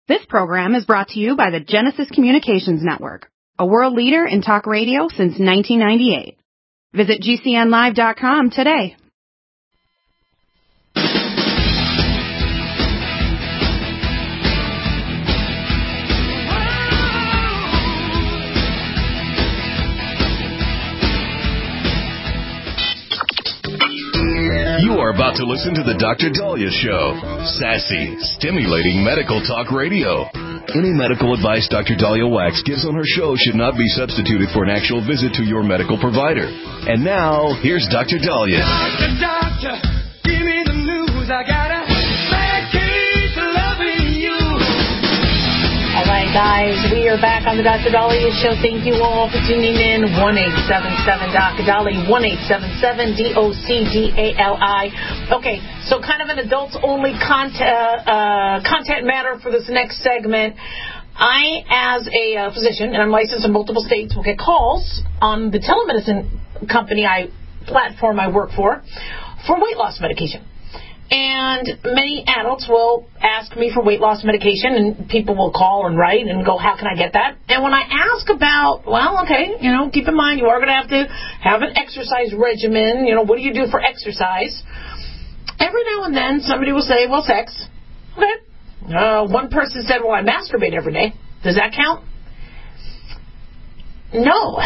This program is brought to you by the Genesis Communications Network, a world leader in talk radio since 1998. Visit GCNlive.com today. You are about to listen to the Dr. Daliah Show. Sassy, stimulating medical talk radio. Any medical advice Dr. Daliah Wax gives on her show should not be substituted for an actual visit to your medical provider. And now, here's Dr. Daliah. Doctor, give me the news. I got a bad case of loving you. All right, guys, we are back on the Dr. Daliah Show. Thank you all for tuning in. 1-877-Dr. Daliah, 1-877-DOCDALI. Okay, so kind of an adults-only content matter for this next segment. I, as a physician, and I'm licensed in multiple states, will get calls on the telemedicine platform I work for weight loss medication. And many adults will ask me for weight loss medication, and people will call and write and go, how can I get that? And when I ask about, keep in mind, you are going to have an exercise regimen. What do you do for exercise? Every now and then, somebody will say, well, sex. Okay. One person said, well, I masturbate every day. Does that count? No.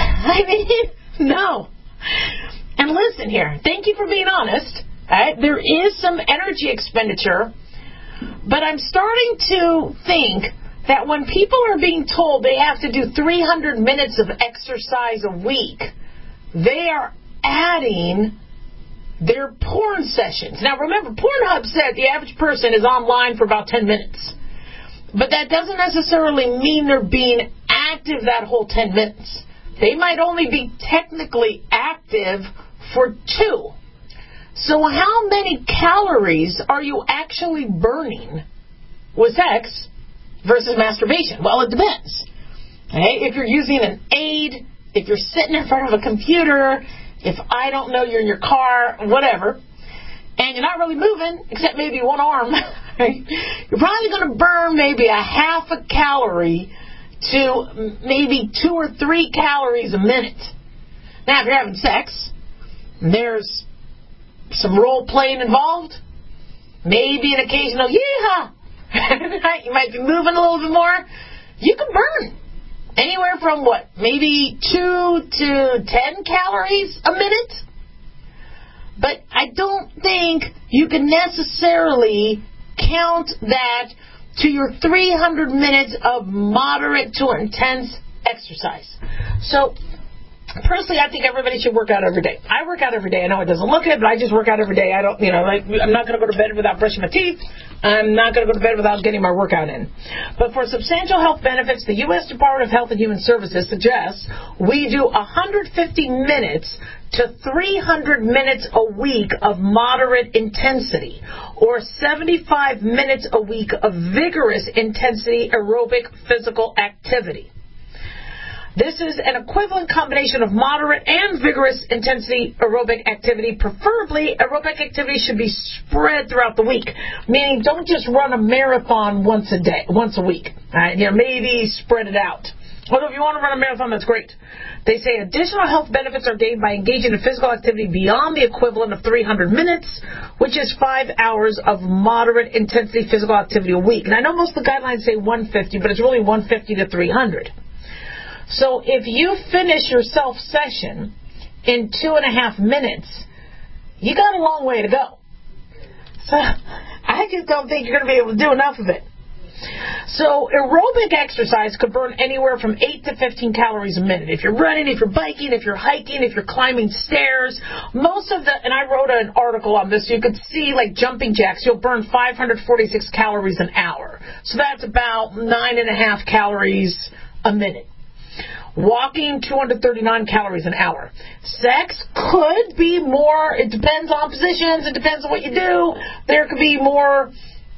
No. And listen here. Thank you for being honest. There is some energy expenditure, but I'm starting to think that when people are being told they have to do 300 minutes of exercise a week, they are adding their porn sessions. Now remember, Pornhub said the average person is online for about 10 minutes, but that doesn't necessarily mean they're being active that whole 10 minutes. They might only be technically active for 2. So how many calories are you actually burning with sex versus masturbation? Well, it depends. Okay? If you're using an aid, if you're sitting in front of a computer, if you're in your car, whatever, and you're not really moving except maybe one arm, you're probably going to burn maybe a half a calorie to maybe 2 or 3 calories a minute. Now, if you're having sex, there's some role playing involved, maybe an occasional yeehaw. You might be moving a little bit more. You can burn anywhere from maybe 2 to 10 calories a minute. But I don't think you can necessarily count that to your 300 minutes of moderate to intense exercise. So personally, I think everybody should work out every day. I work out every day. I know it doesn't look good, but I just work out every day. I'm not going to go to bed without brushing my teeth. I'm not going to go to bed without getting my workout in. But for substantial health benefits, the U.S. Department of Health and Human Services suggests we do 150 minutes to 300 minutes a week of moderate intensity, or 75 minutes a week of vigorous intensity aerobic physical activity. This is an equivalent combination of moderate and vigorous intensity aerobic activity. Preferably, aerobic activity should be spread throughout the week, meaning don't just run a marathon once a week. Maybe spread it out. Although if you want to run a marathon, that's great. They say additional health benefits are gained by engaging in physical activity beyond the equivalent of 300 minutes, which is 5 hours of moderate intensity physical activity a week. And I know most of the guidelines say 150, but it's really 150 to 300. So if you finish your self-session in 2.5 minutes, you got a long way to go. So I just don't think you're going to be able to do enough of it. So aerobic exercise could burn anywhere from 8 to 15 calories a minute. If you're running, if you're biking, if you're hiking, if you're climbing stairs, and I wrote an article on this, so you could see like jumping jacks, you'll burn 546 calories an hour. So that's about 9.5 calories a minute. Walking, 239 calories an hour. Sex could be more. It depends on positions. It depends on what you do. There could be more,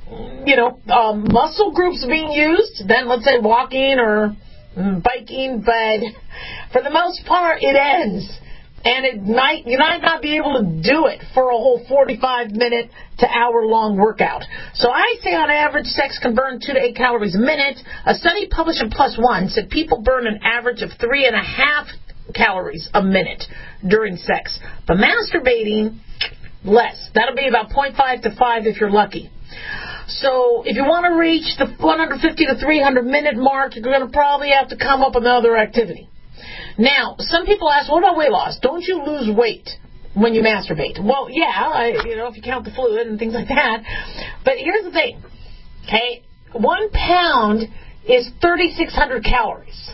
muscle groups being used than, let's say, walking or biking. But for the most part, it ends And you might not be able to do it for a whole 45-minute to hour-long workout. So I say on average, sex can burn 2 to 8 calories a minute. A study published in PLOS ONE said people burn an average of 3.5 calories a minute during sex. But masturbating, less. That'll be about 0.5 to 5 if you're lucky. So if you want to reach the 150 to 300-minute mark, you're going to probably have to come up with another activity. Now, some people ask, what about weight loss? Don't you lose weight when you masturbate? Well, yeah, if you count the fluid and things like that. But here's the thing, okay? 1 pound is 3,600 calories.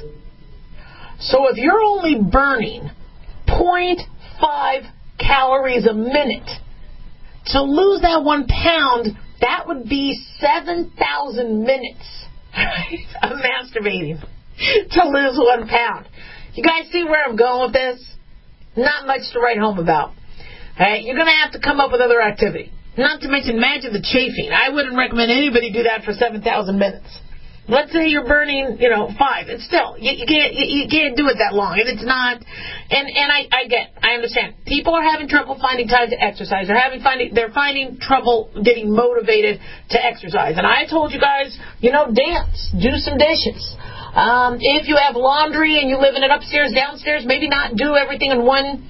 So if you're only burning 0.5 calories a minute, to lose that 1 pound, that would be 7,000 minutes of masturbating to lose 1 pound. You guys see where I'm going with this? Not much to write home about. Right? You're going to have to come up with other activity. Not to mention, imagine the chafing. I wouldn't recommend anybody do that for 7,000 minutes. Let's say you're burning, 5. It's still, you can't do it that long. If it's not, and I understand. People are having trouble finding time to exercise. They're finding trouble getting motivated to exercise. And I told you guys, dance, do some dishes. If you have laundry and you live in it upstairs, downstairs, maybe not do everything in one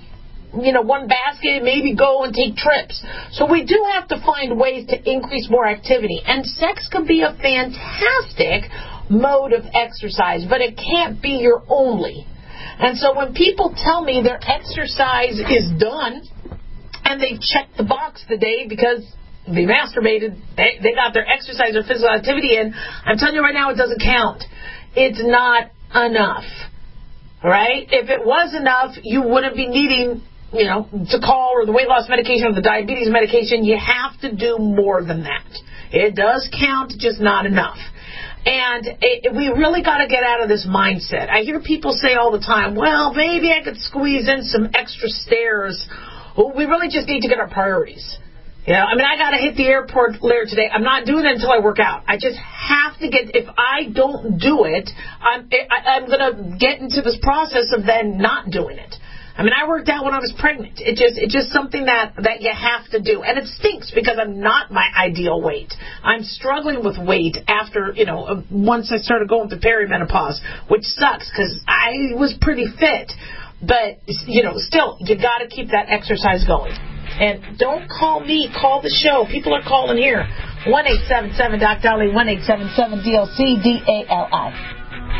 basket, maybe go and take trips. So we do have to find ways to increase more activity. And sex can be a fantastic mode of exercise, but it can't be your only. And so when people tell me their exercise is done and they've checked the box today because they masturbated, they got their exercise or physical activity in, I'm telling you right now, it doesn't count. It's not enough. All right? If it was enough, you wouldn't be needing, to call or the weight loss medication or the diabetes medication. You have to do more than that. It does count, just not enough. And we really got to get out of this mindset. I hear people say all the time, well, maybe I could squeeze in some extra stairs. Well, we really just need to get our priorities. I got to hit the airport later today. I'm not doing it until I work out. I just have to if I don't do it, I'm going to get into this process of then not doing it. I worked out when I was pregnant. It's just something that you have to do. And it stinks because I'm not my ideal weight. I'm struggling with weight after, once I started going through perimenopause, which sucks because I was pretty fit. But, still, you got to keep that exercise going. And don't call me, call the show. People are calling here. 1-877-DOC-DALI, 1-877-DLC-DALI.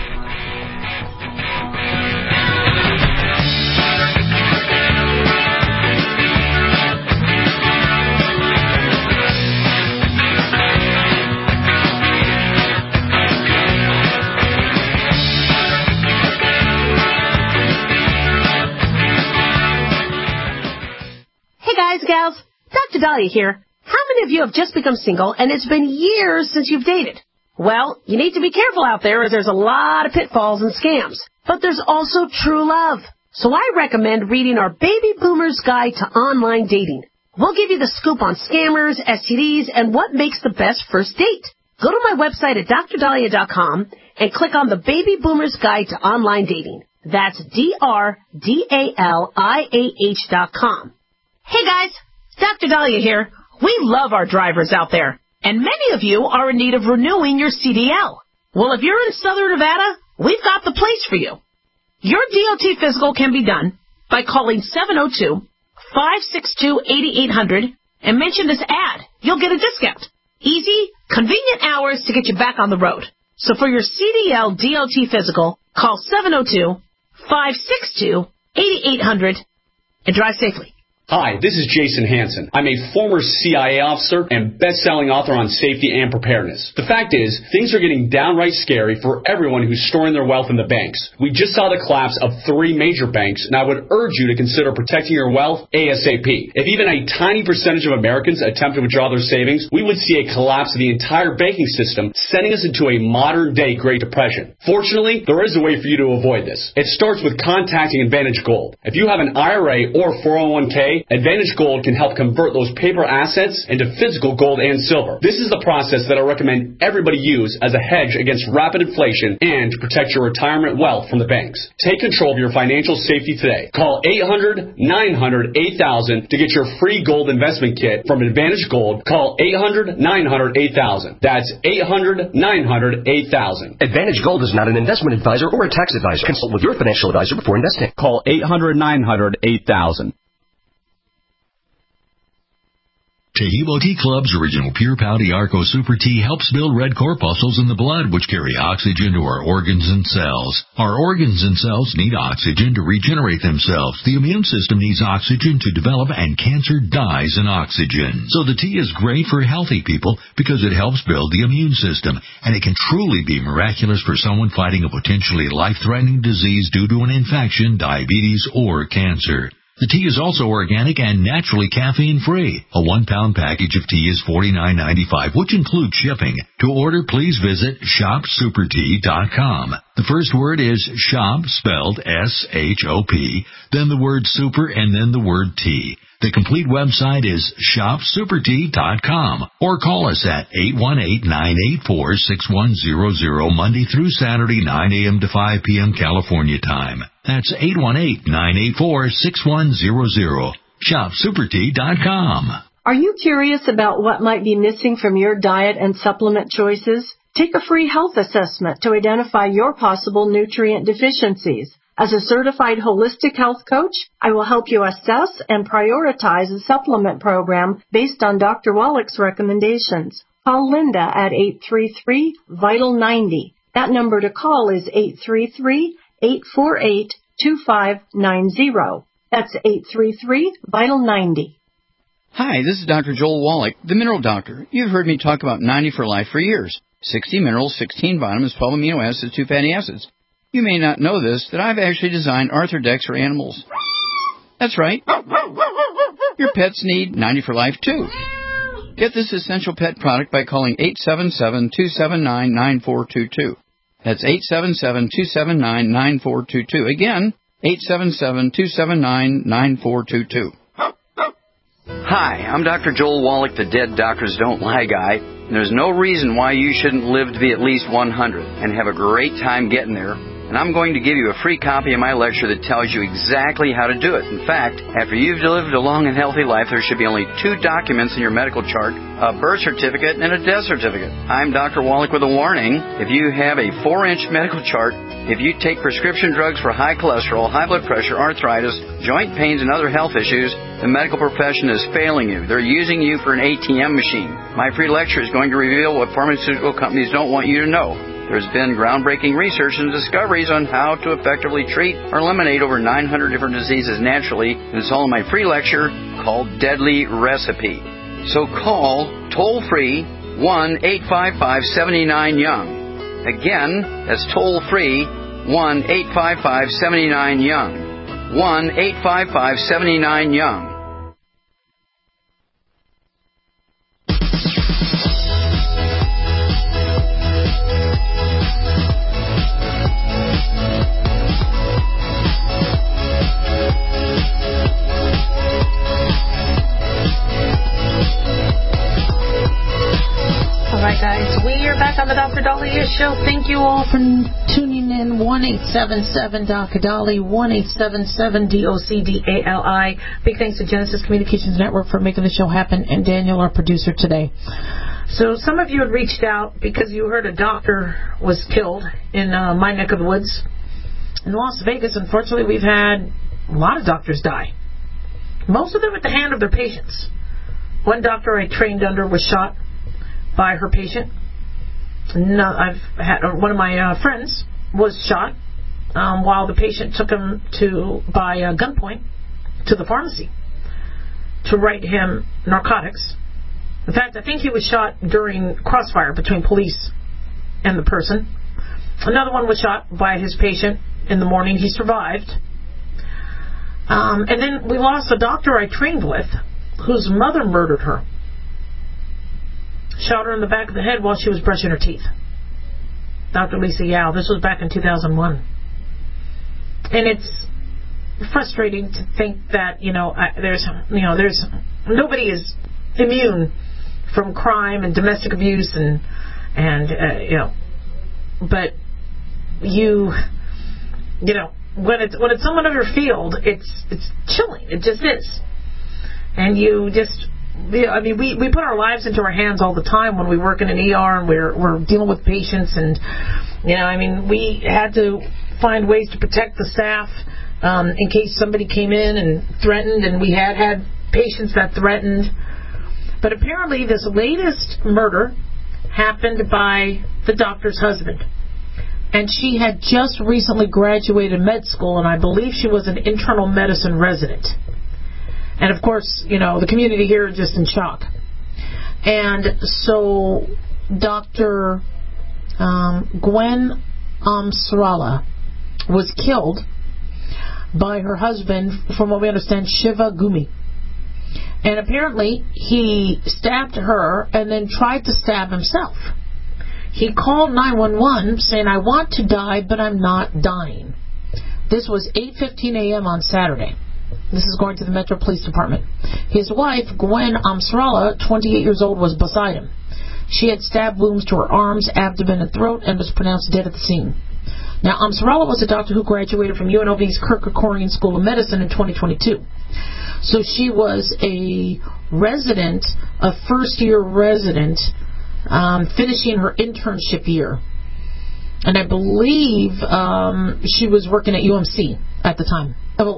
Guys, gals, Dr. Dahlia here. How many of you have just become single and it's been years since you've dated? Well, you need to be careful out there as there's a lot of pitfalls and scams. But there's also true love. So I recommend reading our Baby Boomer's Guide to Online Dating. We'll give you the scoop on scammers, STDs, and what makes the best first date. Go to my website at drdahlia.com and click on the Baby Boomer's Guide to Online Dating. That's DRDALIAH.com. Hey guys, Dr. Dahlia here. We love our drivers out there, and many of you are in need of renewing your CDL. Well, if you're in Southern Nevada, we've got the place for you. Your DOT physical can be done by calling 702-562-8800 and mention this ad. You'll get a discount. Easy, convenient hours to get you back on the road. So for your CDL DOT physical, call 702-562-8800 and drive safely. Hi, this is Jason Hansen. I'm a former CIA officer and best-selling author on safety and preparedness. The fact is, things are getting downright scary for everyone who's storing their wealth in the banks. We just saw the collapse of 3 major banks, and I would urge you to consider protecting your wealth ASAP. If even a tiny percentage of Americans attempt to withdraw their savings, we would see a collapse of the entire banking system, sending us into a modern-day Great Depression. Fortunately, there is a way for you to avoid this. It starts with contacting Advantage Gold. If you have an IRA or 401k, today, Advantage Gold can help convert those paper assets into physical gold and silver. This is the process that I recommend everybody use as a hedge against rapid inflation and to protect your retirement wealth from the banks. Take control of your financial safety today. Call 800-900-8000 to get your free gold investment kit from Advantage Gold. Call 800-900-8000. That's 800-900-8000. Advantage Gold is not an investment advisor or a tax advisor. Consult with your financial advisor before investing. Call 800-900-8000. Tehebo Tea Club's original Pure Pouty Arco Super Tea helps build red corpuscles in the blood, which carry oxygen to our organs and cells. Our organs and cells need oxygen to regenerate themselves. The immune system needs oxygen to develop, and cancer dies in oxygen. So the tea is great for healthy people because it helps build the immune system, and it can truly be miraculous for someone fighting a potentially life-threatening disease due to an infection, diabetes, or cancer. The tea is also organic and naturally caffeine-free. A 1-pound package of tea is $49.95, which includes shipping. To order, please visit shopsupertea.com. The first word is shop, spelled S-H-O-P, then the word super, and then the word tea. The complete website is shopsupertea.com, or call us at 818-984-6100 Monday through Saturday, 9 a.m. to 5 p.m. California time. That's 818-984-6100. Shopsupertea.com. Are you curious about what might be missing from your diet and supplement choices? Take a free health assessment to identify your possible nutrient deficiencies. As a certified holistic health coach, I will help you assess and prioritize a supplement program based on Dr. Wallach's recommendations. Call Linda at 833-VITAL-90. That number to call is 833-848-2590. That's 833-VITAL-90. Hi, this is Dr. Joel Wallach, the Mineral Doctor. You've heard me talk about 90 for life for years. 60 minerals, 16 vitamins, 12 amino acids, 2 fatty acids. You may not know this, that I've actually designed Arthrodex for animals. That's right. Your pets need 90 for life, too. Get this essential pet product by calling 877-279-9422. That's 877-279-9422. Again, 877-279-9422. Hi, I'm Dr. Joel Wallach, the Dead Doctors Don't Lie guy. And there's no reason why you shouldn't live to be at least 100 and have a great time getting there. And I'm going to give you a free copy of my lecture that tells you exactly how to do it. In fact, after you've lived a long and healthy life, there should be only 2 documents in your medical chart, a birth certificate and a death certificate. I'm Dr. Wallach with a warning. If you have a 4-inch medical chart, if you take prescription drugs for high cholesterol, high blood pressure, arthritis, joint pains, and other health issues, the medical profession is failing you. They're using you for an ATM machine. My free lecture is going to reveal what pharmaceutical companies don't want you to know. There's been groundbreaking research and discoveries on how to effectively treat or eliminate over 900 different diseases naturally, and it's all in my free lecture called Deadly Recipe. So call toll-free 1-855-79-YOUNG. Again, that's toll-free 1-855-79-YOUNG. 1-855-79-YOUNG. All right, guys, we are back on the Dr. Dahlia Show. Thank you all for tuning in. 1-877-Dr. 1-877-DOCDALI. Big thanks to Genesis Communications Network for making the show happen, and Daniel, our producer today. So some of you had reached out because you heard a doctor was killed in my neck of the woods. In Las Vegas, unfortunately, we've had a lot of doctors die. Most of them at the hand of their patients. One doctor I trained under was shot by her patient. I've had one of my friends was shot while the patient took him by gunpoint to the pharmacy to write him narcotics. In fact, I think he was shot during crossfire between police and the person. Another one was shot by his patient in the morning. He survived. And then we lost a doctor I trained with whose mother murdered her. Shot her in the back of the head while she was brushing her teeth. Dr. Lisa Yao. This was back in 2001. And frustrating to think that there's nobody is immune from crime and domestic abuse and but when it's someone of your field, it's chilling. It just is. And you just, we put our lives into our hands all the time when we work in an ER and we're dealing with patients, and we had to find ways to protect the staff in case somebody came in and threatened, and we had patients that threatened. But apparently this latest murder happened by the doctor's husband. And she had just recently graduated med school, and I believe she was an internal medicine resident. And of course, the community here is just in shock. And so Dr. Gwen Amsarala was killed by her husband, from what we understand, Shiva Gumi. And apparently he stabbed her and then tried to stab himself. He called 911 saying, "I want to die, but I'm not dying." This was 8:15 a.m. on Saturday. This is going to the Metro Police Department. His wife, Gwen Amsarala, 28 years old, was beside him. She had stab wounds to her arms, abdomen, and throat, and was pronounced dead at the scene. Now, Amsarala was a doctor who graduated from UNLV's Kirk Kerkorian School of Medicine in 2022. So she was a first-year resident, finishing her internship year. And I believe she was working at UMC at the time.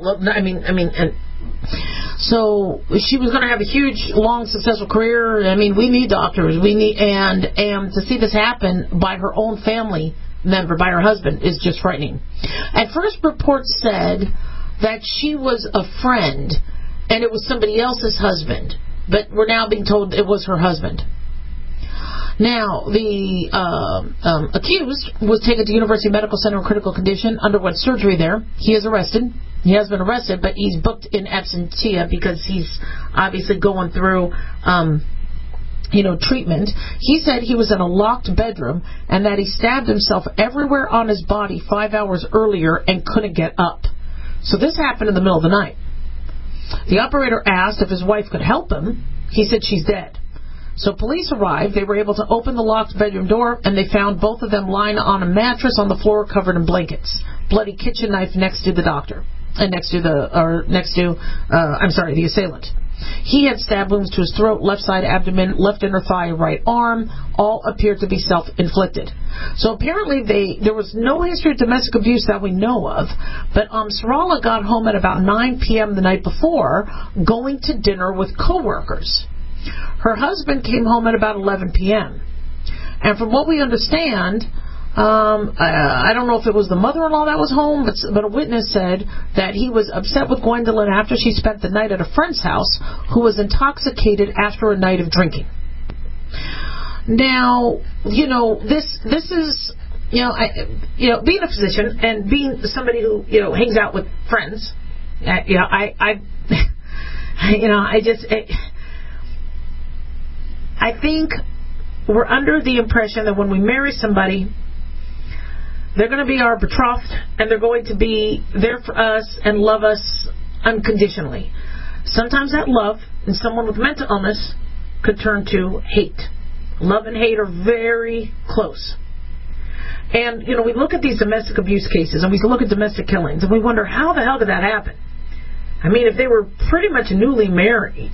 So she was going to have a huge, long, successful career. We need doctors. And to see this happen by her own family member, by her husband, is just frightening. At first, reports said that she was a friend and it was somebody else's husband, but we're now being told it was her husband. Now, the accused was taken to University Medical Center in critical condition, underwent surgery there. He is arrested. He has been arrested, but he's booked in absentia because he's obviously going through treatment. He said he was in a locked bedroom and that he stabbed himself everywhere on his body 5 hours earlier and couldn't get up. So this happened in the middle of the night. The operator asked if his wife could help him. He said she's dead. So police arrived. They were able to open the locked bedroom door, and they found both of them lying on a mattress on the floor covered in blankets. Bloody kitchen knife next to the doctor, and the assailant. He had stab wounds to his throat, left side abdomen, left inner thigh, right arm. All appeared to be self-inflicted. So apparently there was no history of domestic abuse that we know of, but Amsarala got home at about 9 p.m. the night before, going to dinner with coworkers. Her husband came home at about 11 p.m. And from what we understand, I don't know if it was the mother-in-law that was home, but a witness said that he was upset with Gwendolyn after she spent the night at a friend's house who was intoxicated after a night of drinking. Now, this is, being a physician and being somebody who, hangs out with friends, I think we're under the impression that when we marry somebody, they're going to be our betrothed and they're going to be there for us and love us unconditionally. Sometimes that love in someone with mental illness could turn to hate. Love and hate are very close. And, we look at these domestic abuse cases and we look at domestic killings and we wonder, how the hell did that happen? If they were pretty much newly married,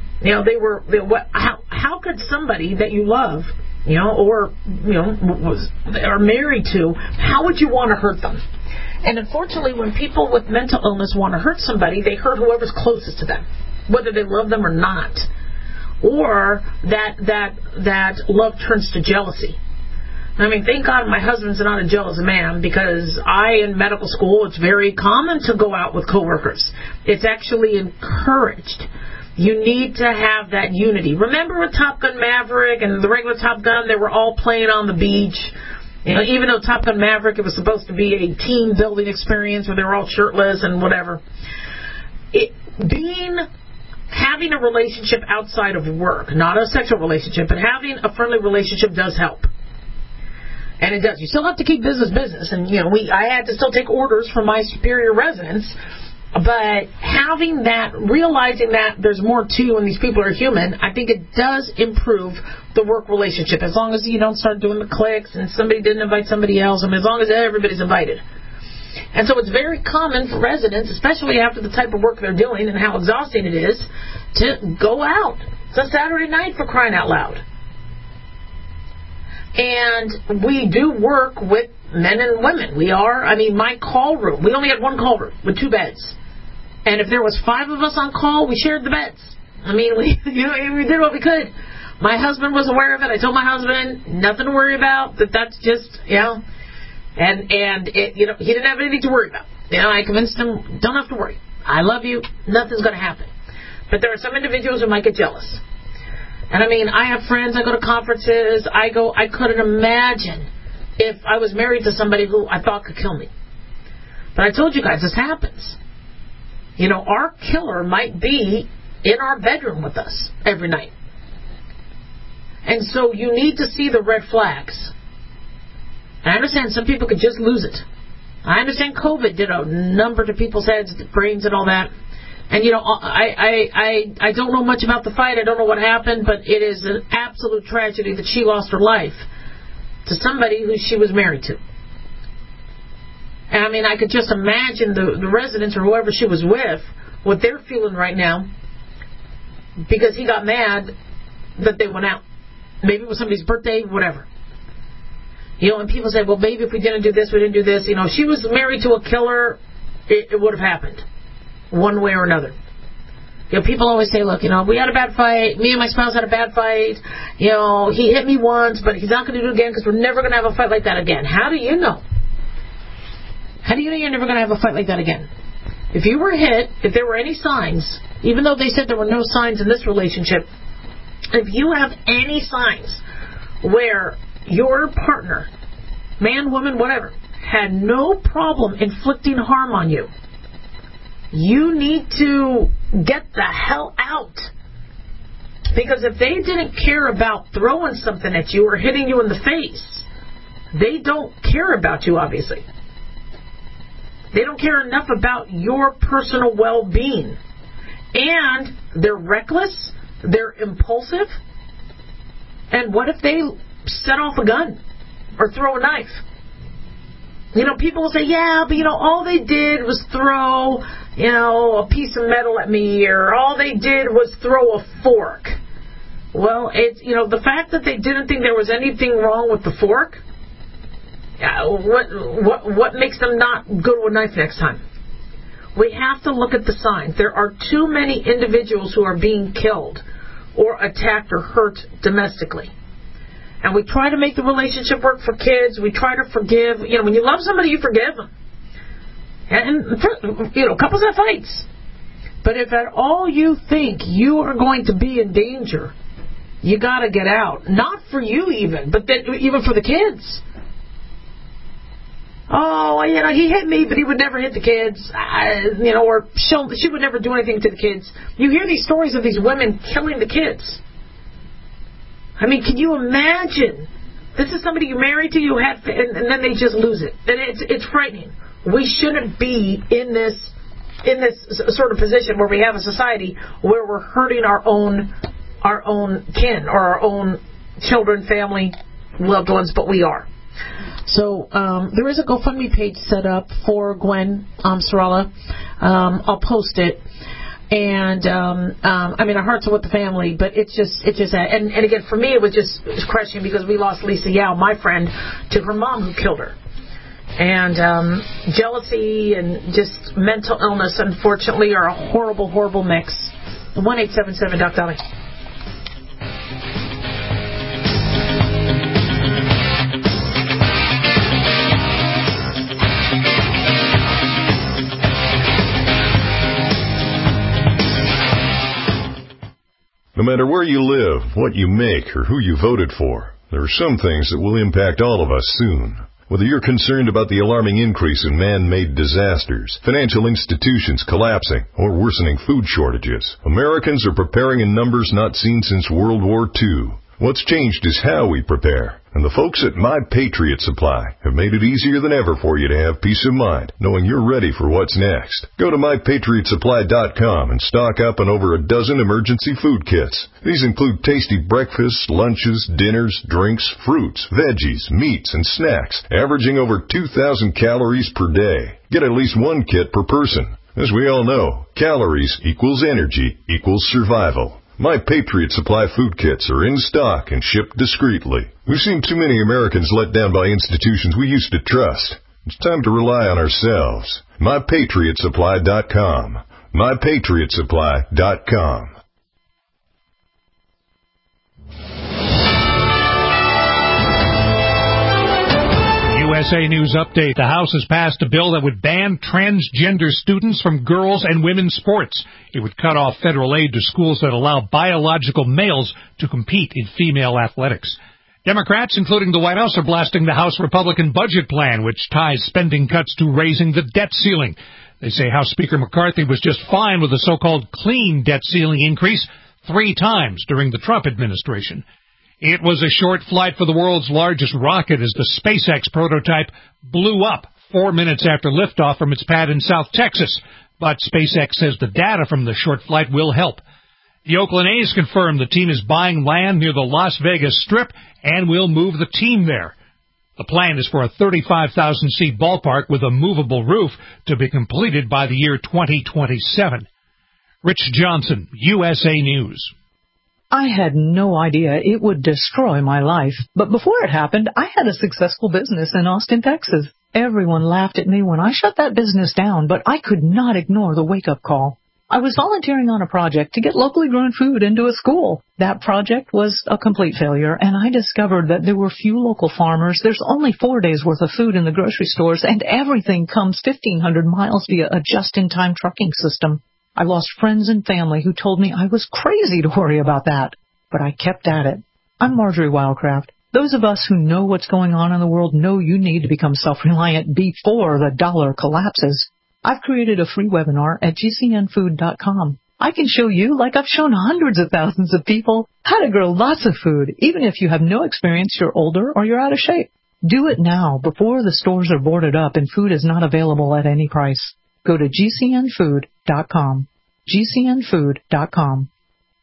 how could somebody that you love, are married to, how would you want to hurt them? And unfortunately, when people with mental illness want to hurt somebody, they hurt whoever's closest to them, whether they love them or not. Or that love turns to jealousy. Thank God my husband's not a jealous man, because in medical school, it's very common to go out with coworkers. It's actually encouraged. You need to have that unity. Remember with Top Gun Maverick and the regular Top Gun, they were all playing on the beach. Even though Top Gun Maverick, it was supposed to be a team building experience where they were all shirtless and whatever. Having a relationship outside of work, not a sexual relationship, but having a friendly relationship does help. And it does. You still have to keep business. And, I had to still take orders from my superior residents. But having that, realizing that there's more to you and these people are human, I think it does improve the work relationship. As long as you don't start doing the cliques and somebody didn't invite somebody else, as long as everybody's invited. And so it's very common for residents, especially after the type of work they're doing and how exhausting it is, to go out. It's a Saturday night, for crying out loud. And we do work with men and women. My call room, we only had one call room with 2 beds. And if there was 5 of us on call, we shared the beds. We did what we could. My husband was aware of it. I told my husband, nothing to worry about, that's just, And it, he didn't have anything to worry about. I convinced him, don't have to worry. I love you. Nothing's going to happen. But there are some individuals who might get jealous. And I have friends. I go to conferences. I couldn't imagine if I was married to somebody who I thought could kill me. But I told you guys, this happens. Our killer might be in our bedroom with us every night. And so you need to see the red flags. I understand some people could just lose it. I understand COVID did a number to people's heads, brains, and all that. And, I don't know much about the fight. I don't know what happened, but it is an absolute tragedy that she lost her life to somebody who she was married to. And, I could just imagine the residents or whoever she was with, what they're feeling right now, because he got mad that they went out. Maybe it was somebody's birthday, whatever. And people say, well, maybe if we didn't do this, we didn't do this. If she was married to a killer, it would have happened one way or another. People always say, look, we had a bad fight. Me and my spouse had a bad fight. He hit me once, but he's not going to do it again because we're never going to have a fight like that again. How do you know? How do you know you're never going to have a fight like that again? If you were hit, if there were any signs, even though they said there were no signs in this relationship, if you have any signs where your partner, man, woman, whatever, had no problem inflicting harm on you, you need to get the hell out. Because if they didn't care about throwing something at you or hitting you in the face, they don't care about you, obviously. They don't care enough about your personal well-being. And they're reckless, they're impulsive. And what if they set off a gun or throw a knife? People will say, yeah, but all they did was throw, a piece of metal at me, or all they did was throw a fork. Well, it's, the fact that they didn't think there was anything wrong with the fork, what makes them not go to a knife next time? We have to look at the signs. There are too many individuals who are being killed or attacked or hurt domestically. And we try to make the relationship work for kids. We try to forgive. When you love somebody, you forgive them. And couples have fights. But if at all you think you are going to be in danger, you got to get out. Not for you even, but even for the kids. Oh, he hit me, but he would never hit the kids. Or she would never do anything to the kids. You hear these stories of these women killing the kids. Can you imagine? This is somebody you married to, and then they just lose it. And it's frightening. We shouldn't be in this sort of position where we have a society where we're hurting our own kin or our own children, family, loved ones, but we are. So there is a GoFundMe page set up for Gwen Sarala. I'll post it. And our hearts are with the family, but it's just and again, for me, it was crushing because we lost Lisa Yao, my friend, to her mom who killed her. And jealousy and just mental illness, unfortunately, are a horrible, horrible mix. 1-877-DOC-DOLLY. No matter where you live, what you make, or who you voted for, there are some things that will impact all of us soon. Whether you're concerned about the alarming increase in man-made disasters, financial institutions collapsing, or worsening food shortages, Americans are preparing in numbers not seen since World War II. What's changed is how we prepare. And the folks at My Patriot Supply have made it easier than ever for you to have peace of mind, knowing you're ready for what's next. Go to MyPatriotSupply.com and stock up on over a dozen emergency food kits. These include tasty breakfasts, lunches, dinners, drinks, fruits, veggies, meats, and snacks, averaging over 2,000 calories per day. Get at least one kit per person. As we all know, calories equals energy equals survival. My Patriot Supply food kits are in stock and shipped discreetly. We've seen too many Americans let down by institutions we used to trust. It's time to rely on ourselves. MyPatriotSupply.com. MyPatriotSupply.com. USA News Update. The House has passed a bill that would ban transgender students from girls' and women's sports. It would cut off federal aid to schools that allow biological males to compete in female athletics. Democrats, including the White House, are blasting the House Republican budget plan, which ties spending cuts to raising the debt ceiling. They say House Speaker McCarthy was just fine with the so-called clean debt ceiling increase 3 times during the Trump administration. It was a short flight for the world's largest rocket as the SpaceX prototype blew up 4 minutes after liftoff from its pad in South Texas. But SpaceX says the data from the short flight will help. The Oakland A's confirmed the team is buying land near the Las Vegas Strip and will move the team there. The plan is for a 35,000-seat ballpark with a movable roof to be completed by the year 2027. Rich Johnson, USA News. I had no idea it would destroy my life. But before it happened, I had a successful business in Austin, Texas. Everyone laughed at me when I shut that business down, but I could not ignore the wake-up call. I was volunteering on a project to get locally grown food into a school. That project was a complete failure, and I discovered that there were few local farmers. There's only 4 days' worth of food in the grocery stores, and everything comes 1,500 miles via a just-in-time trucking system. I lost friends and family who told me I was crazy to worry about that. But I kept at it. I'm Marjorie Wildcraft. Those of us who know what's going on in the world know you need to become self-reliant before the dollar collapses. I've created a free webinar at GCNfood.com. I can show you, like I've shown hundreds of thousands of people, how to grow lots of food, even if you have no experience, you're older, or you're out of shape. Do it now, before the stores are boarded up and food is not available at any price. Go to GCNfood.com. GCNfood.com.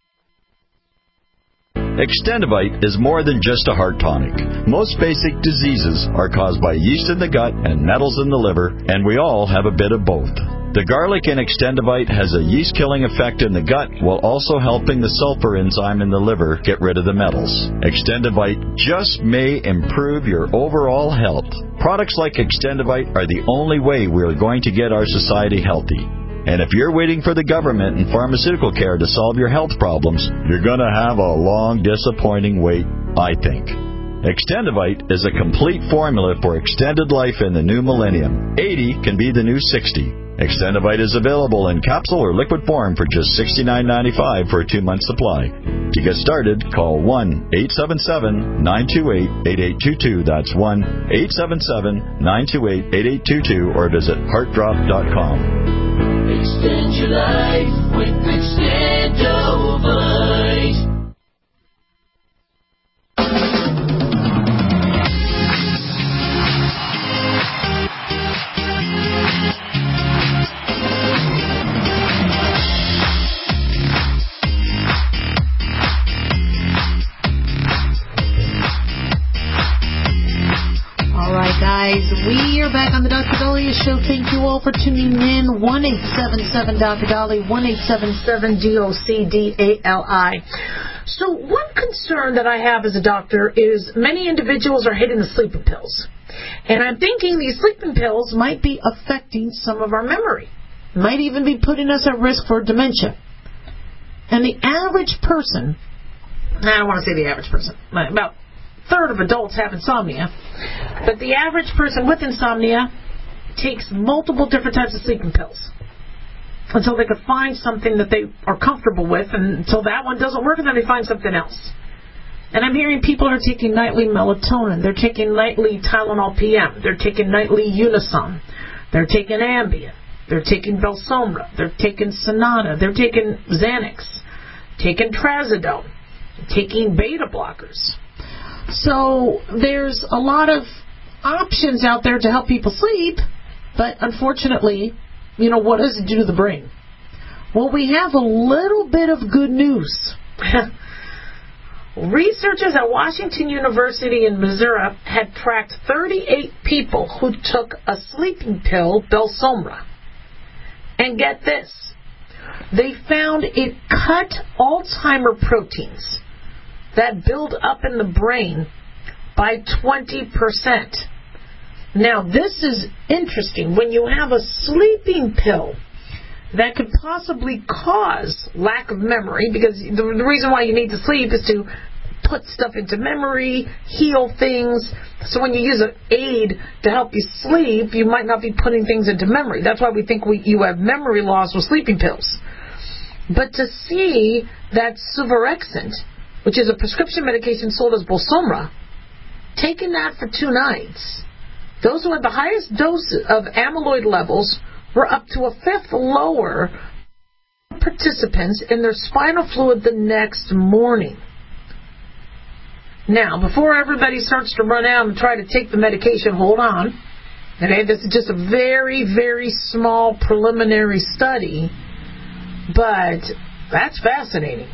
Extendivite is more than just a heart tonic. Most basic diseases are caused by yeast in the gut and metals in the liver, and we all have a bit of both. The garlic in Extendivite has a yeast-killing effect in the gut while also helping the sulfur enzyme in the liver get rid of the metals. Extendivite just may improve your overall health. Products like Extendivite are the only way we are going to get our society healthy. And if you're waiting for the government and pharmaceutical care to solve your health problems, you're going to have a long, disappointing wait, I think. Extendivite is a complete formula for extended life in the new millennium. 80 can be the new 60. Extendivite is available in capsule or liquid form for just $69.95 for a 2-month supply. To get started, call 1-877-928-8822. That's 1-877-928-8822 or visit heartdrop.com. Extend your life with Extendovite. Guys, we are back on the Dr. Dahlia Show. Thank you all for tuning in. 1-877-Dr. Dahlia, 1-877-DOCDALI. So one concern that I have as a doctor is many individuals are hitting the sleeping pills. And I'm thinking these sleeping pills might be affecting some of our memory. Might even be putting us at risk for dementia. And the average person, I don't want to say the average person, about a third of adults have insomnia, but the average person with insomnia takes multiple different types of sleeping pills until they could find something that they are comfortable with, and until that one doesn't work, and then they find something else. And I'm hearing people are taking nightly melatonin, they're taking nightly Tylenol PM, they're taking nightly Unisom, they're taking Ambien, they're taking Belsomra, they're taking Sonata, they're taking Xanax, taking Trazodone. taking beta blockers. So there's a lot of options out there to help people sleep, but unfortunately, what does it do to the brain? Well, we have a little bit of good news. Researchers at Washington University in Missouri had tracked 38 people who took a sleeping pill, Belsomra. And get this, they found it cut Alzheimer proteins that build up in the brain by 20%. Now, this is interesting. When you have a sleeping pill that could possibly cause lack of memory, because the reason why you need to sleep is to put stuff into memory, heal things. So when you use an aid to help you sleep, you might not be putting things into memory. That's why we think you have memory loss with sleeping pills. But to see that Suvorexant, which is a prescription medication sold as Belsomra, taking that for 2 nights, those who had the highest dose of amyloid levels were up to a fifth lower participants in their spinal fluid the next morning. Now, before everybody starts to run out and try to take the medication, hold on. Okay, this is just a very, very small preliminary study, but that's fascinating.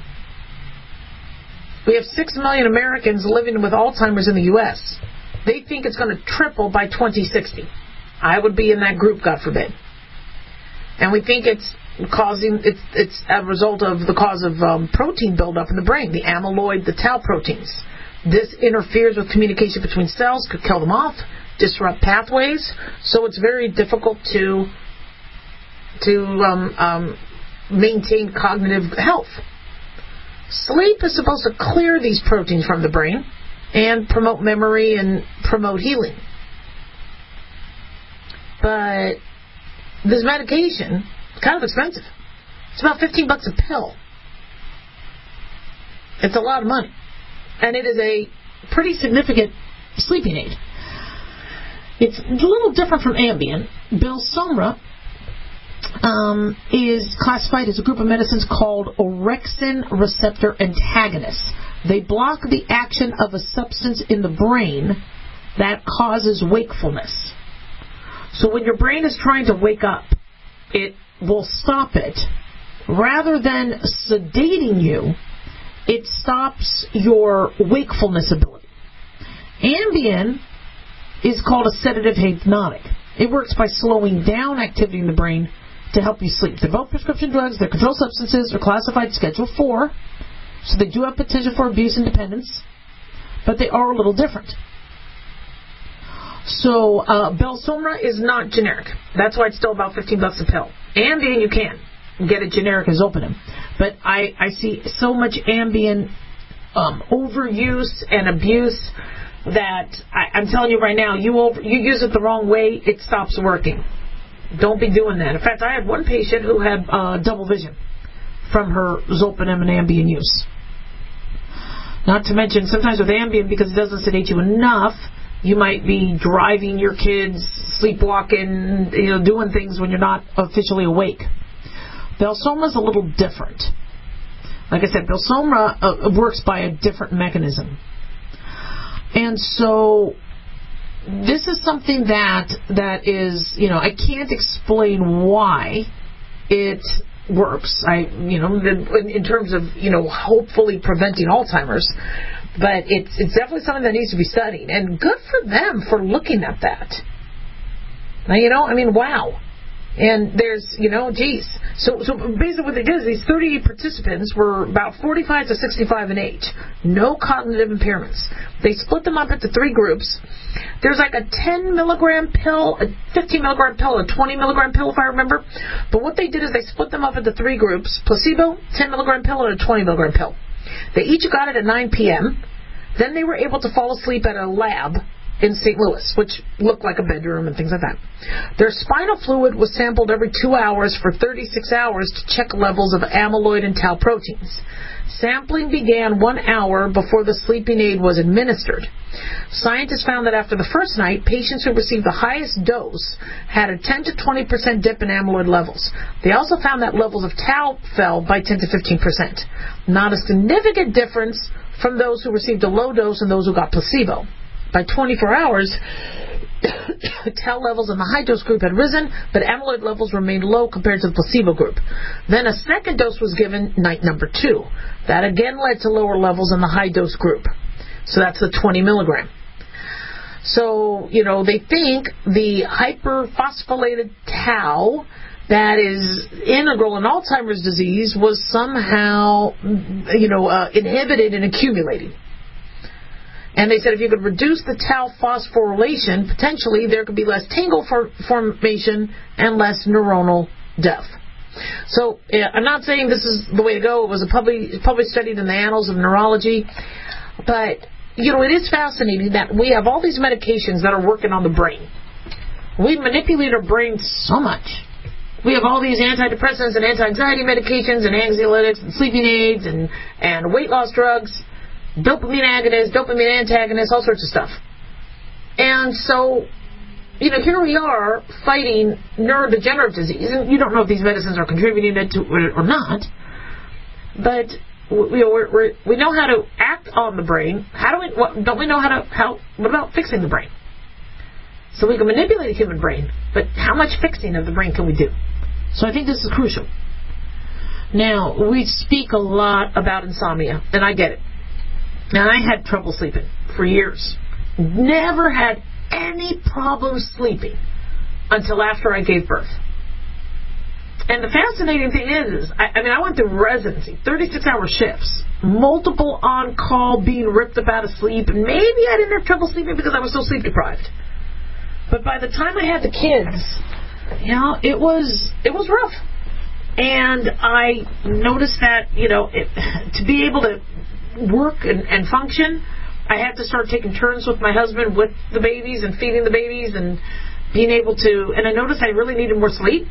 We have 6 million Americans living with Alzheimer's in the U.S. They think it's going to triple by 2060. I would be in that group, God forbid. And we think it's a result of the cause of protein buildup in the brain, the amyloid, the tau proteins. This interferes with communication between cells, could kill them off, disrupt pathways, so it's very difficult to maintain cognitive health. Sleep is supposed to clear these proteins from the brain and promote memory and promote healing. But this medication is kind of expensive. It's about $15 a pill. It's a lot of money. And it is a pretty significant sleeping aid. It's a little different from Ambien. Belsomra is classified as a group of medicines called orexin receptor antagonists. They block the action of a substance in the brain that causes wakefulness. So when your brain is trying to wake up, it will stop it. Rather than sedating you, it stops your wakefulness ability. Ambien is called a sedative hypnotic. It works by slowing down activity in the brain to help you sleep. They're both prescription drugs. They're controlled substances. They're classified Schedule 4. So they do have potential for abuse and dependence. But they are a little different. So Belsomra is not generic. That's why it's still about $15 a pill. Ambien you can get it generic as Zolpidem. But I see so much Ambien overuse and abuse that I'm telling you right now, you use it the wrong way, it stops working. Don't be doing that. In fact, I had one patient who had double vision from her Zolpidem and Ambien use. Not to mention, sometimes with Ambien, because it doesn't sedate you enough, you might be driving your kids, sleepwalking, doing things when you're not officially awake. Belsomra is a little different. Like I said, Belsomra works by a different mechanism. And so this is something that is, I can't explain why it works. In terms of, hopefully preventing Alzheimer's, but it's definitely something that needs to be studied. And good for them for looking at that. Now, wow. And there's, geez. So basically what they did is these 38 participants were about 45 to 65 in age. No cognitive impairments. They split them up into 3 groups. There's like a 10 milligram pill, a 15 milligram pill, a 20 milligram pill if I remember. But what they did is they split them up into 3 groups. Placebo, 10 milligram pill, and a 20 milligram pill. They each got it at 9 p.m. Then they were able to fall asleep at a lab in St. Louis, which looked like a bedroom and things like that. Their spinal fluid was sampled every 2 hours for 36 hours to check levels of amyloid and tau proteins. Sampling began 1 hour before the sleeping aid was administered. Scientists found that after the first night, patients who received the highest dose had a 10 to 20% dip in amyloid levels. They also found that levels of tau fell by 10 to 15%. Not a significant difference from those who received a low dose and those who got placebo. By 24 hours, tau levels in the high-dose group had risen, but amyloid levels remained low compared to the placebo group. Then a second dose was given night number 2. That again led to lower levels in the high-dose group. So that's the 20 milligram. So, they think the hyperphosphorylated tau that is integral in Alzheimer's disease was somehow, inhibited and accumulating. And they said if you could reduce the tau phosphorylation, potentially there could be less tangle formation and less neuronal death. So I'm not saying this is the way to go. It was published studied in the Annals of Neurology. But, it is fascinating that we have all these medications that are working on the brain. We manipulate our brain so much. We have all these antidepressants and anti-anxiety medications and anxiolytics and sleeping aids and weight loss drugs, dopamine agonists, dopamine antagonists, all sorts of stuff. And so, here we are fighting neurodegenerative disease, and you don't know if these medicines are contributing to it or not, but we know how to act on the brain. Don't we know what about fixing the brain? So we can manipulate the human brain, but how much fixing of the brain can we do? So I think this is crucial. Now, we speak a lot about insomnia, and I get it. Now, I had trouble sleeping for years. Never had any problem sleeping until after I gave birth. And the fascinating thing is I went through residency, 36-hour shifts, multiple on-call, being ripped up out of sleep, and maybe I didn't have trouble sleeping because I was so sleep-deprived. But by the time I had the kids, it was rough. And I noticed that, to be able to work and function, I had to start taking turns with my husband with the babies and feeding the babies and being able to, and I noticed I really needed more sleep.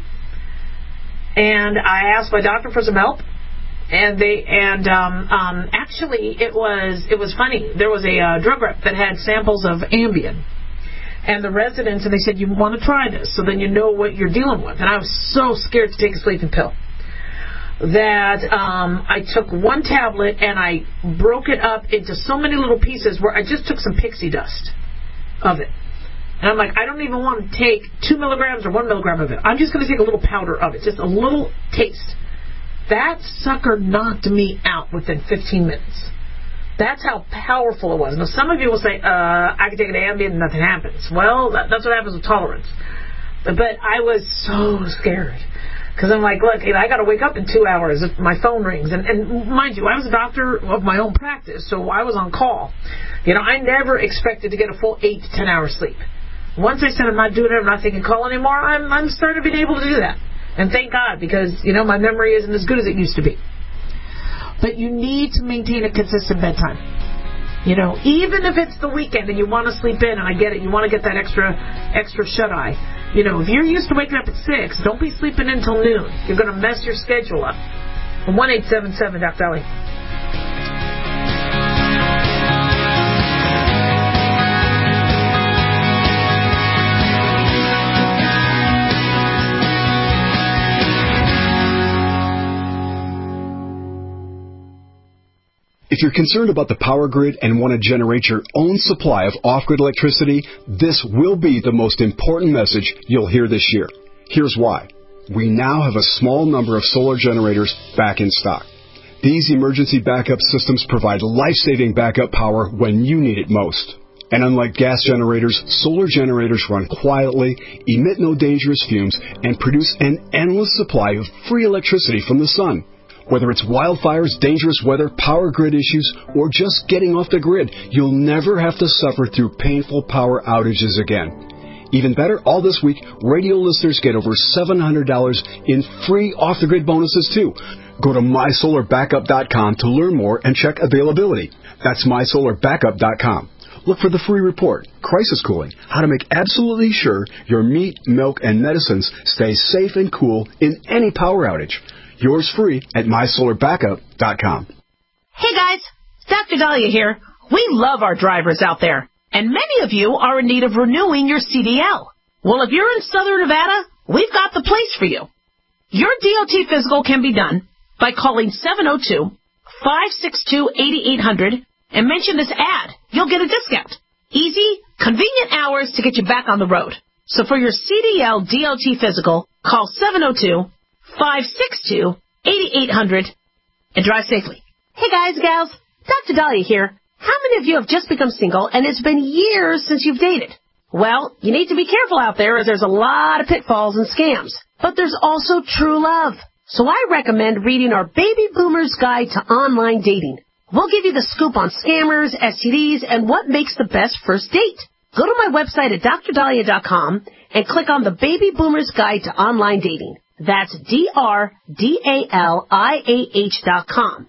And I asked my doctor for some help, and actually it was funny. There was a drug rep that had samples of Ambien, and the residents, and they said, you want to try this so then you know what you're dealing with. And I was so scared to take a sleeping pill that I took one tablet and I broke it up into so many little pieces where I just took some pixie dust of it. And I'm like, I don't even want to take 2 milligrams or 1 milligram of it. I'm just going to take a little powder of it, just a little taste. That sucker knocked me out within 15 minutes. That's how powerful it was. Now, some of you will say, I can take an Ambien and nothing happens. Well, that's what happens with tolerance. But I was so scared. Because I'm like, look, I got to wake up in 2 hours if my phone rings. And mind you, I was a doctor of my own practice, so I was on call. I never expected to get a full 8 to 10 hours sleep. Once I said I'm not doing it, I'm not taking call anymore, I'm starting to be able to do that. And thank God, because, my memory isn't as good as it used to be. But you need to maintain a consistent bedtime. Even if it's the weekend and you want to sleep in, and I get it, you want to get that extra shut-eye. If you're used to waking up at 6, don't be sleeping until noon. You're going to mess your schedule up. 1-877 Dr. Ellie. If you're concerned about the power grid and want to generate your own supply of off-grid electricity, this will be the most important message you'll hear this year. Here's why. We now have a small number of solar generators back in stock. These emergency backup systems provide life-saving backup power when you need it most. And unlike gas generators, solar generators run quietly, emit no dangerous fumes, and produce an endless supply of free electricity from the sun. Whether it's wildfires, dangerous weather, power grid issues, or just getting off the grid, you'll never have to suffer through painful power outages again. Even better, all this week, radio listeners get over $700 in free off-the-grid bonuses, too. Go to mysolarbackup.com to learn more and check availability. That's mysolarbackup.com. Look for the free report, Crisis Cooling, how to make absolutely sure your meat, milk, and medicines stay safe and cool in any power outage. Yours free at mysolarbackup.com. Hey guys, Dr. Dahlia here. We love our drivers out there, and many of you are in need of renewing your CDL. Well, if you're in Southern Nevada, we've got the place for you. Your DOT physical can be done by calling 702-562-8800 and mention this ad. You'll get a discount. Easy, convenient hours to get you back on the road. So for your CDL DOT physical, call 702-562-8800 and drive safely. Hey guys, gals, Dr. Dahlia here. How many of you have just become single and it's been years since you've dated? Well, you need to be careful out there as there's a lot of pitfalls and scams. But there's also true love. So I recommend reading our Baby Boomer's Guide to Online Dating. We'll give you the scoop on scammers, STDs, and what makes the best first date. Go to my website at drdahlia.com and click on the Baby Boomer's Guide to Online Dating. That's DRDALIAH.com.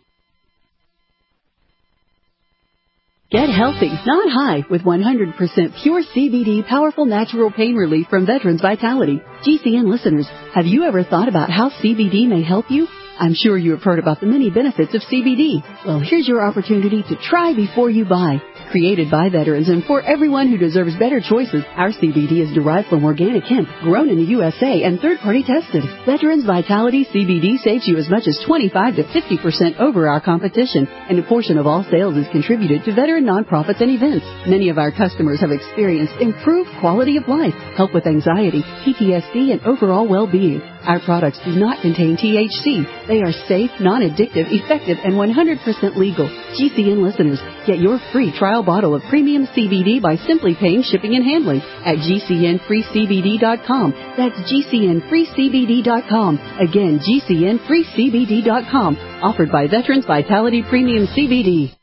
Get healthy, not high, with 100% pure CBD powerful natural pain relief from Veterans Vitality. GCN listeners, have you ever thought about how CBD may help you? I'm sure you have heard about the many benefits of CBD. Well, here's your opportunity to try before you buy. Created by veterans and for everyone who deserves better choices, our CBD is derived from organic hemp, grown in the USA, and third-party tested. Veterans Vitality CBD saves you as much as 25 to 50% over our competition, and a portion of all sales is contributed to veteran nonprofits and events. Many of our customers have experienced improved quality of life, help with anxiety, PTSD, and overall well-being. Our products do not contain THC. They are safe, non-addictive, effective, and 100% legal. GCN listeners, get your free trial bottle of premium CBD by simply paying shipping and handling at GCNFreeCBD.com. That's GCNFreeCBD.com. Again, GCNFreeCBD.com. Offered by Veterans Vitality Premium CBD.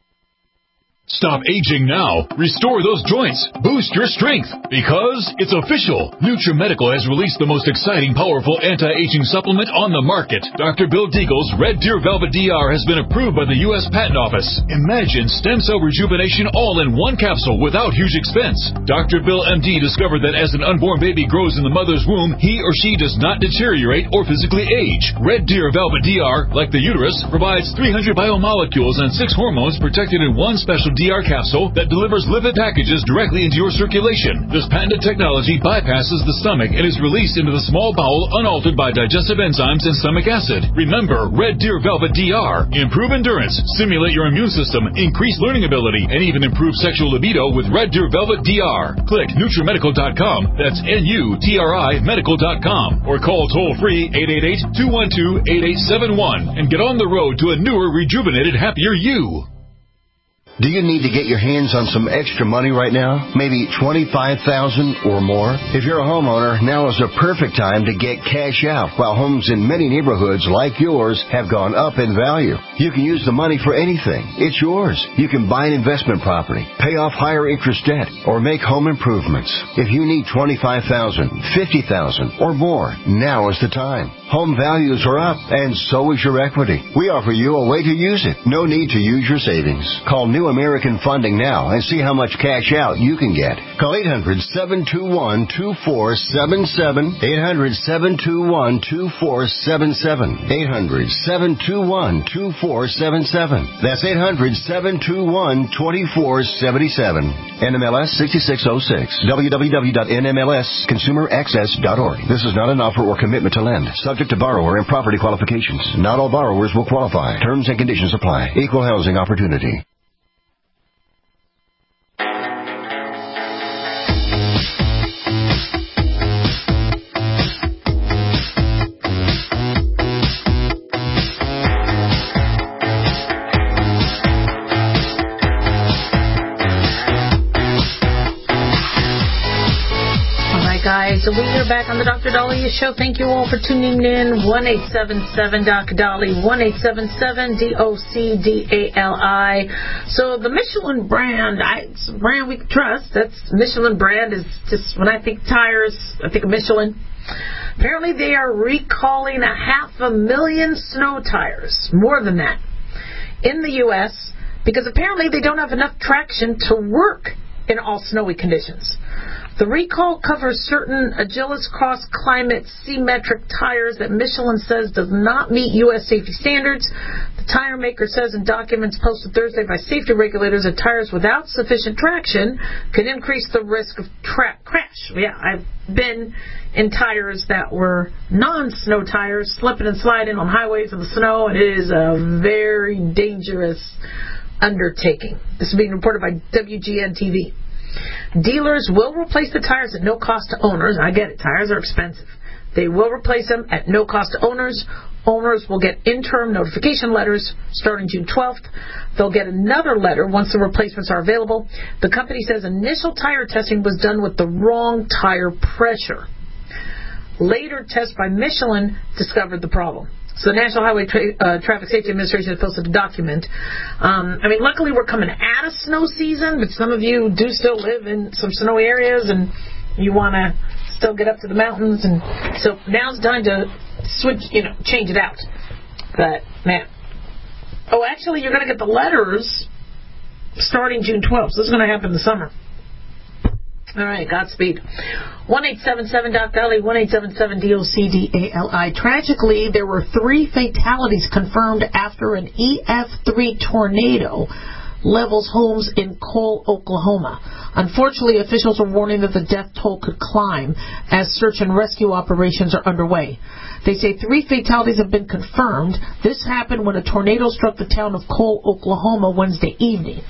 Stop aging now. Restore those joints. Boost your strength. Because it's official. NutriMedical has released the most exciting, powerful anti-aging supplement on the market. Dr. Bill Deagle's Red Deer Velvet DR has been approved by the U.S. Patent Office. Imagine stem cell rejuvenation all in one capsule without huge expense. Dr. Bill MD discovered that as an unborn baby grows in the mother's womb, he or she does not deteriorate or physically age. Red Deer Velvet DR, like the uterus, provides 300 biomolecules and 6 hormones protected in one special DR capsule that delivers lipid packages directly into your circulation. This patented technology bypasses the stomach and is released into the small bowel unaltered by digestive enzymes and stomach acid. Remember, Red Deer Velvet DR. Improve endurance, stimulate your immune system, increase learning ability, and even improve sexual libido with Red Deer Velvet DR. Click NutriMedical.com. That's NUTRI Medical.com. Or call toll-free 888-212-8871 and get on the road to a newer, rejuvenated, happier you. Do you need to get your hands on some extra money right now? Maybe $25,000 or more? If you're a homeowner, now is the perfect time to get cash out while homes in many neighborhoods like yours have gone up in value. You can use the money for anything. It's yours. You can buy an investment property, pay off higher interest debt, or make home improvements. If you need $25,000, $50,000, or more, now is the time. Home values are up, and so is your equity. We offer you a way to use it. No need to use your savings. Call New American Funding now and see how much cash out you can get. Call 800-721-2477. 800-721-2477. 800-721-2477. That's 800-721-2477. NMLS 6606. www.nmlsconsumeraccess.org. This is not an offer or commitment to lend. Subject to borrower and property qualifications. Not all borrowers will qualify. Terms and conditions apply. Equal housing opportunity. So we are back on the Dr. Dahlia Show. Thank you all for tuning in. 1-877-Dr. 1-877-DOCDALI. So the Michelin brand, it's a brand we can trust. That's Michelin brand is just, when I think tires, I think of Michelin. Apparently they are recalling 500,000 snow tires, more than that, in the U.S. because apparently they don't have enough traction to work in all snowy conditions. The recall covers certain Agilus Cross Climate C-metric tires that Michelin says does not meet U.S. safety standards. The tire maker says in documents posted Thursday by safety regulators that tires without sufficient traction could increase the risk of crash. Yeah, I've been in tires that were non-snow tires, slipping and sliding on highways in the snow, and it is a very dangerous undertaking. This is being reported by WGN-TV. Dealers will replace the tires at no cost to owners. I get it, tires are expensive. They will replace them at no cost to owners. Owners will get interim notification letters starting June 12th. They'll get another letter once the replacements are available. The company says initial tire testing was done with the wrong tire pressure. Later tests by Michelin discovered the problem. So the National Highway Traffic Safety Administration has posted a document. Luckily we're coming out of snow season, but some of you do still live in some snowy areas and you want to still get up to the mountains. And so now's the time to switch, change it out. But, man. Oh, actually, you're going to get the letters starting June 12th. So this is going to happen in the summer. All right, Godspeed. 1-877-DOC-DALI, 1-877-DOC-DALI. Tragically, there were 3 fatalities confirmed after an EF3 tornado levels homes in Cole, Oklahoma. Unfortunately, officials are warning that the death toll could climb as search and rescue operations are underway. They say 3 fatalities have been confirmed. This happened when a tornado struck the town of Cole, Oklahoma Wednesday evening.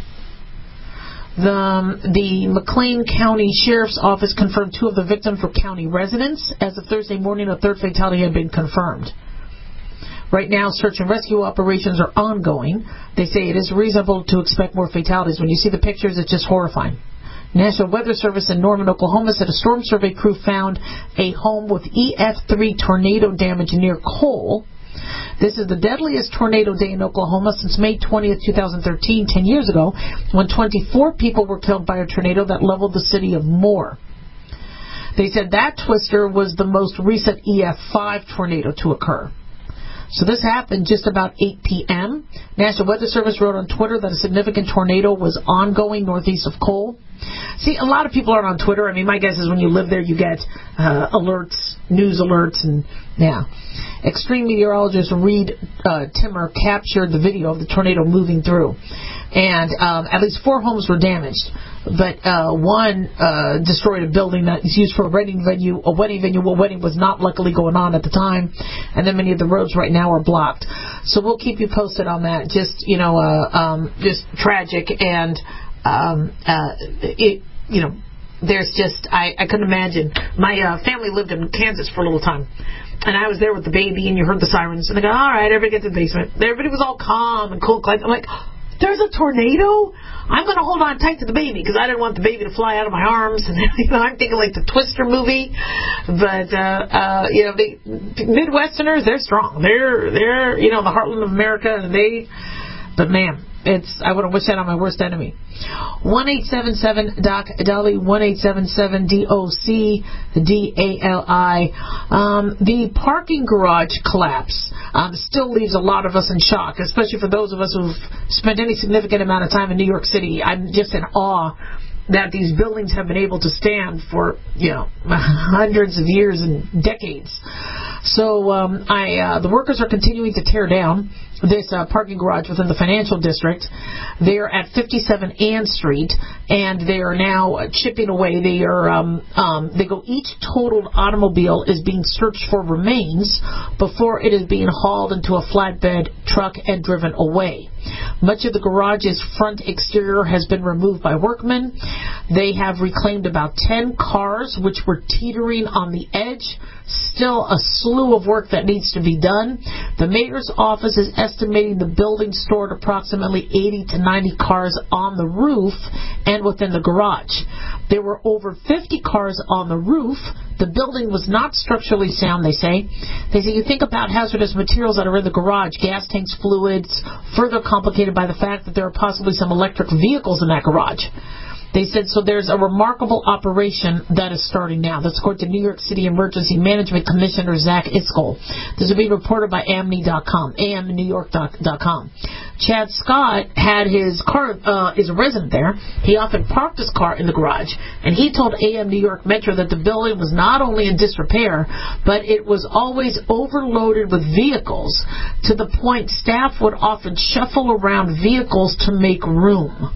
The McLean County Sheriff's Office confirmed 2 of the victims were county residents. As of Thursday morning, a 3rd fatality had been confirmed. Right now, search and rescue operations are ongoing. They say it is reasonable to expect more fatalities. When you see the pictures, it's just horrifying. National Weather Service in Norman, Oklahoma said a storm survey crew found a home with EF3 tornado damage near Cole. This is the deadliest tornado day in Oklahoma since May 20th, 2013, 10 years ago, when 24 people were killed by a tornado that leveled the city of Moore. They said that twister was the most recent EF5 tornado to occur. So this happened just about 8 p.m. National Weather Service wrote on Twitter that a significant tornado was ongoing northeast of Cole. See, a lot of people aren't on Twitter. My guess is when you live there, you get alerts, news alerts, and yeah. Extreme meteorologist Reed Timmer captured the video of the tornado moving through. And at least 4 homes were damaged. But one destroyed a building that is used for a wedding venue. A wedding was not luckily going on at the time. And then many of the roads right now are blocked. So we'll keep you posted on that. Just, just tragic. And, there's just, I couldn't imagine. My family lived in Kansas for a little time. And I was there with the baby, and you heard the sirens. And they go, all right, everybody get to the basement. Everybody was all calm and cool. I'm like, there's a tornado? I'm going to hold on tight to the baby because I didn't want the baby to fly out of my arms. And I'm thinking like the Twister movie. But, the Midwesterners, they're strong. They're the heartland of America. And but man, I would have wished that on my worst enemy. 1-877-DOC-DALI, 1-877-DOC-DALI. The parking garage collapse still leaves a lot of us in shock, especially for those of us who've spent any significant amount of time in New York City. I'm just in awe that these buildings have been able to stand for, hundreds of years and decades. So the workers are continuing to tear down this parking garage within the financial district. They're at 57 Ann Street, and they are now chipping away. They go, each totaled automobile is being searched for remains before it is being hauled into a flatbed truck and driven away. Much of the garage's front exterior has been removed by workmen. They have reclaimed about 10 cars, which were teetering on the edge. Still a slew of work that needs to be done. The mayor's office is estimating the building stored approximately 80 to 90 cars on the roof and within the garage. There were over 50 cars on the roof. The building was not structurally sound, they say. They say you think about hazardous materials that are in the garage, gas tanks, fluids, further complicated by the fact that there are possibly some electric vehicles in that garage. They said, so there's a remarkable operation that is starting now. That's according to New York City Emergency Management Commissioner Zach Iskol. This is being reported by AMNewYork.com. Chad Scott had his car, is a resident there. He often parked his car in the garage. And he told AM New York Metro that the building was not only in disrepair, but it was always overloaded with vehicles to the point staff would often shuffle around vehicles to make room.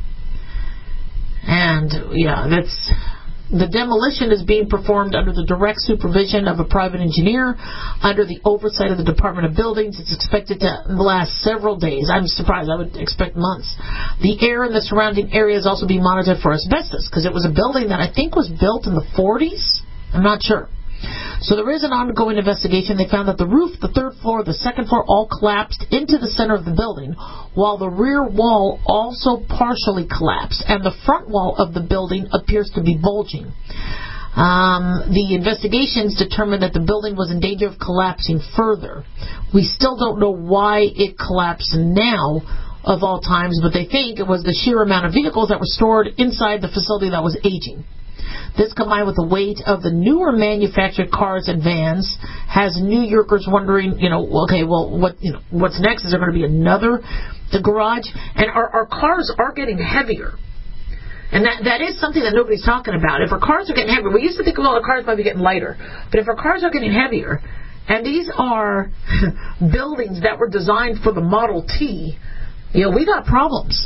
And, yeah, the demolition is being performed under the direct supervision of a private engineer under the oversight of the Department of Buildings. It's expected to last several days. I'm surprised. I would expect months. The air in the surrounding area is also being monitored for asbestos because it was a building that I think was built in the 40s. I'm not sure. So there is an ongoing investigation. They found that the roof, the third floor, the second floor all collapsed into the center of the building, while the rear wall also partially collapsed, and the front wall of the building appears to be bulging. The investigations determined that the building was in danger of collapsing further. We still don't know why it collapsed now, of all times, but they think it was the sheer amount of vehicles that were stored inside the facility that was aging. This, combined with the weight of the newer manufactured cars and vans, has New Yorkers wondering, what's next? Is there going to be another garage? And our cars are getting heavier. And that is something that nobody's talking about. If our cars are getting heavier, we used to think, well, the cars might be getting lighter. But if our cars are getting heavier, and these are buildings that were designed for the Model T, we got problems.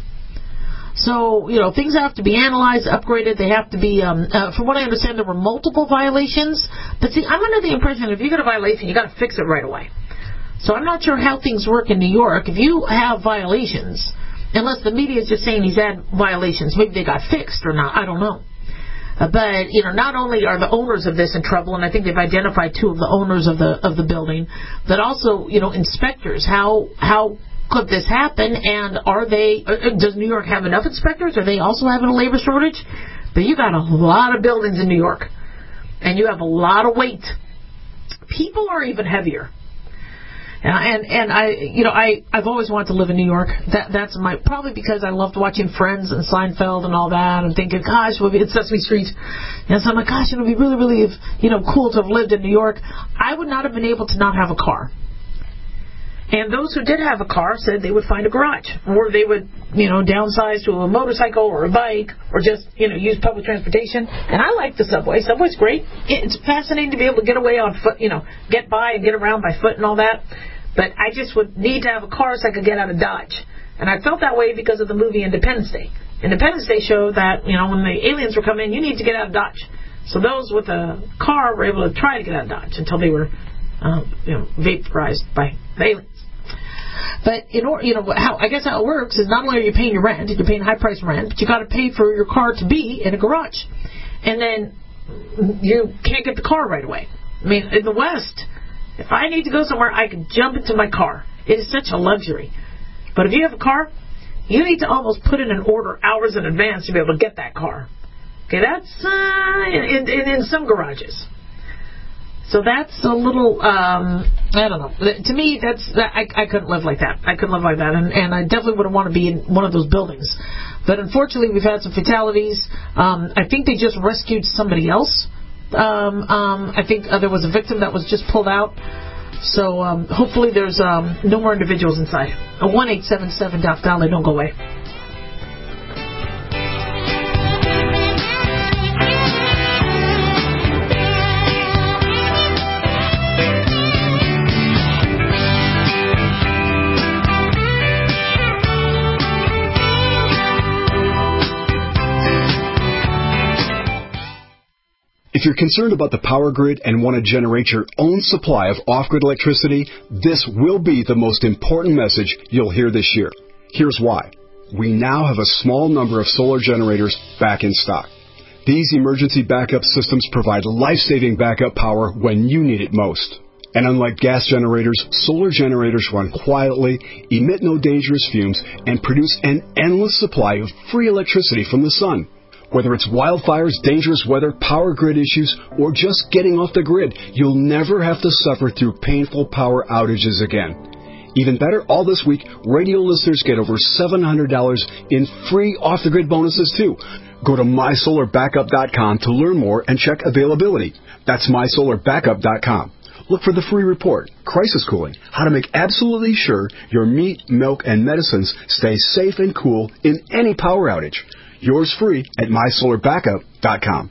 So, things have to be analyzed, upgraded. They have to be, from what I understand, there were multiple violations. But see, I'm under the impression if you got a violation, you got to fix it right away. So I'm not sure how things work in New York. If you have violations, unless the media is just saying he's had violations, maybe they got fixed or not, I don't know. But, not only are the owners of this in trouble, and I think they've identified two of the owners of the building, but also, inspectors. How could this happen, and does New York have enough inspectors? Are they also having a labor shortage? But you got a lot of buildings in New York, and you have a lot of weight. People are even heavier. And I've always wanted to live in New York. That's probably because I loved watching Friends and Seinfeld and all that, and thinking, gosh, it's Sesame Street. And so I'm like, gosh, it would be really, really, cool to have lived in New York. I would not have been able to not have a car. And those who did have a car said they would find a garage, or they would, downsize to a motorcycle or a bike, or just, use public transportation. And I like the subway. Subway's great. It's fascinating to be able to get away on foot, get by and get around by foot and all that. But I just would need to have a car so I could get out of Dodge. And I felt that way because of the movie Independence Day. Independence Day showed that, when the aliens were coming in, you need to get out of Dodge. So those with a car were able to try to get out of Dodge until they were, vaporized by the aliens. But I guess how it works is not only are you paying your rent, you're paying high price rent, but you got to pay for your car to be in a garage, and then you can't get the car right away. I mean, in the West, if I need to go somewhere, I can jump into my car. It is such a luxury. But if you have a car, you need to almost put in an order hours in advance to be able to get that car. Okay, that's in some garages. So that's a little, I don't know. To me, I couldn't live like that. I couldn't live like that, and I definitely wouldn't want to be in one of those buildings. But unfortunately, we've had some fatalities. I think they just rescued somebody else. I think there was a victim that was just pulled out. So hopefully there's no more individuals inside. 1-877-DOC-DOLLAR. Don't go away. If you're concerned about the power grid and want to generate your own supply of off-grid electricity, this will be the most important message you'll hear this year. Here's why. We now have a small number of solar generators back in stock. These emergency backup systems provide life-saving backup power when you need it most. And unlike gas generators, solar generators run quietly, emit no dangerous fumes, and produce an endless supply of free electricity from the sun. Whether it's wildfires, dangerous weather, power grid issues, or just getting off the grid, you'll never have to suffer through painful power outages again. Even better, all this week, radio listeners get over $700 in free off-the-grid bonuses too. Go to MySolarBackup.com to learn more and check availability. That's MySolarBackup.com. Look for the free report, Crisis Cooling, how to make absolutely sure your meat, milk, and medicines stay safe and cool in any power outage. Yours free at MySolarBackup.com.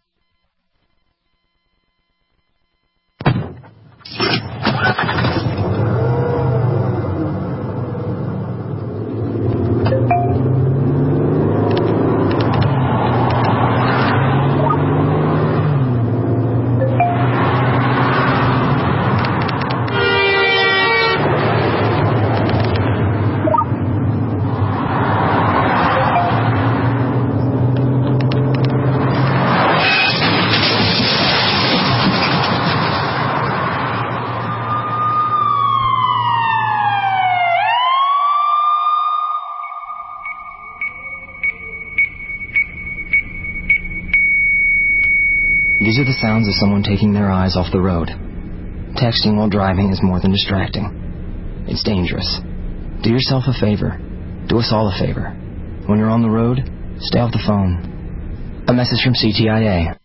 These are the sounds of someone taking their eyes off the road. Texting while driving is more than distracting. It's dangerous. Do yourself a favor. Do us all a favor. When you're on the road, stay off the phone. A message from CTIA.